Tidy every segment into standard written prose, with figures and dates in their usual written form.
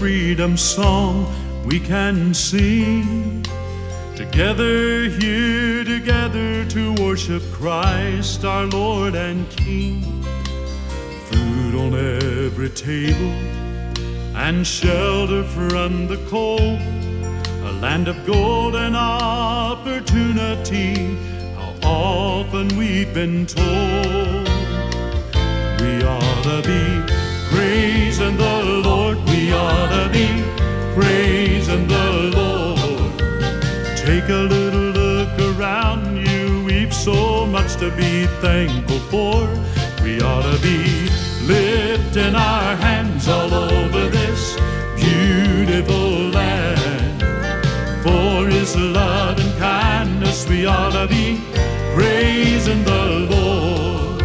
freedom song we can sing. Together here, together to worship Christ our Lord and King. Food on every table and shelter from the cold. A land of gold and opportunity, how often we've been told. We ought to be praising the Lord. We ought to be praising the Lord. Take a little look around you. We've so much to be thankful for. We ought to be lifting our hands all over this beautiful land. For His love and kindness, we ought to be praising the Lord.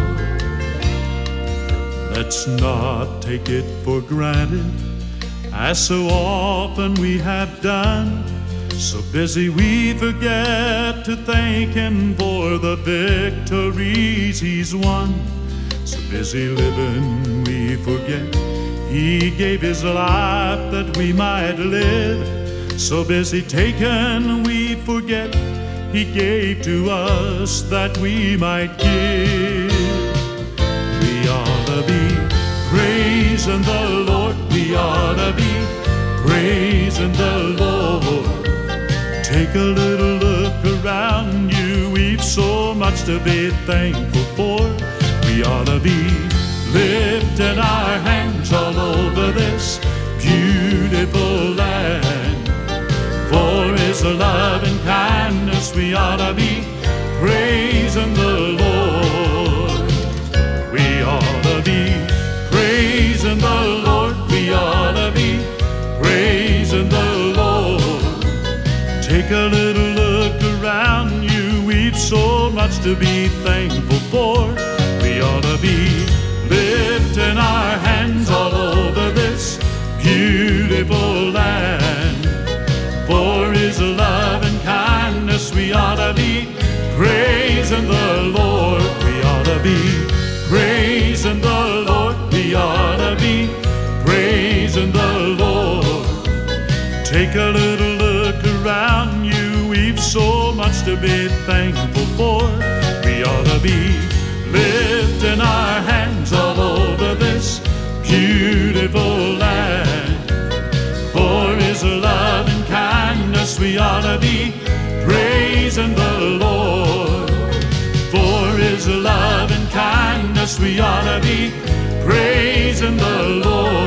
Let's not take it for granted, as so often we have done. So busy we forget to thank Him for the victories He's won. So busy living we forget He gave His life that we might live. So busy taking we forget He gave to us that we might give. We ought to be praising the Lord. We ought to be praising the Lord. Take a little look around you. We've so much to be thankful for. We ought to be lifting our hands all over this beautiful land. For His love and kindness, we ought to be praising the Lord. We ought to be praising the Lord. We ought to be praising the Lord. Take a little look around you. We've so much to be thankful for. We ought to be lifting our hands all over this beautiful land. For His love and kindness, we ought to be praising the Lord. We ought to be praising the Lord. We ought to be praising the Lord. Take a little look around you. We've so much to be thankful for. We ought to be lifting our hands all over this beautiful land. For His love and kindness, we ought to be praising the Lord. For His love and kindness, we ought to be praising the Lord.